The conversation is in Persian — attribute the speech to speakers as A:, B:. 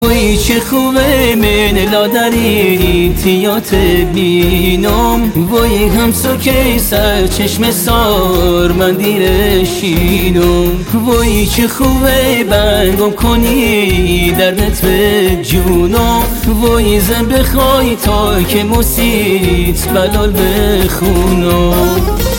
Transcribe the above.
A: وای چه خوبه من لادری تیات بینم، وای همسو که سر چشم سار من دیرشینم. وای چه خوبه بنگم کنی دردت به جونم، وای زن بخوای تا که موسیت بلال بخونم.